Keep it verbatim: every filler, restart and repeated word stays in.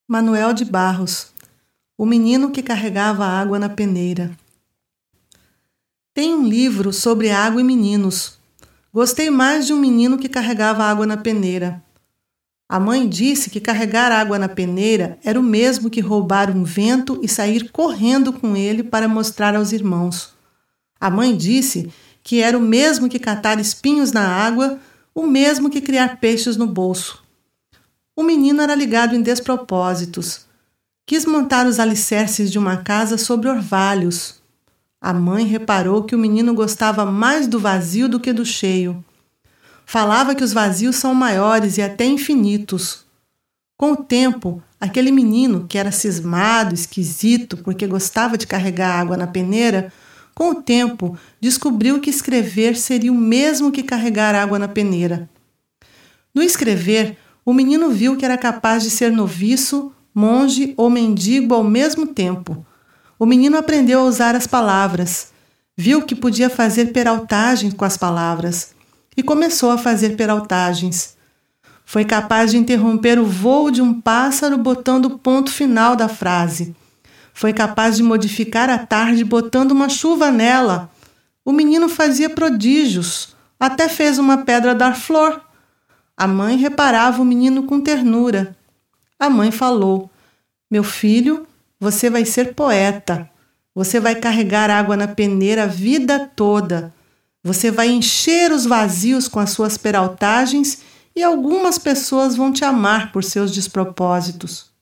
Manuel de Barros, o menino que carregava água na peneira. Tem um livro sobre água e meninos. Gostei mais de um menino que carregava água na peneira. A mãe disse que carregar água na peneira era o mesmo que roubar um vento e sair correndo com ele para mostrar aos irmãos. A mãe disse que era o mesmo que catar espinhos na água, o mesmo que criar peixes no bolso. O menino era ligado em despropósitos. Quis montar os alicerces de uma casa sobre orvalhos. A mãe reparou que o menino gostava mais do vazio do que do cheio. Falava que os vazios são maiores e até infinitos. Com o tempo, aquele menino, que era cismado, esquisito, porque gostava de carregar água na peneira, com o tempo descobriu que escrever seria o mesmo que carregar água na peneira. No escrever, o menino viu que era capaz de ser noviço, monge ou mendigo ao mesmo tempo. O menino aprendeu a usar as palavras, viu que podia fazer peraltagens com as palavras e começou a fazer peraltagens. Foi capaz de interromper o voo de um pássaro botando o ponto final da frase. Foi capaz de modificar a tarde botando uma chuva nela. O menino fazia prodígios, até fez uma pedra dar flor. A mãe reparava o menino com ternura. A mãe falou: "Meu filho, você vai ser poeta. Você vai carregar água na peneira a vida toda. Você vai encher os vazios com as suas peraltagens e algumas pessoas vão te amar por seus despropósitos."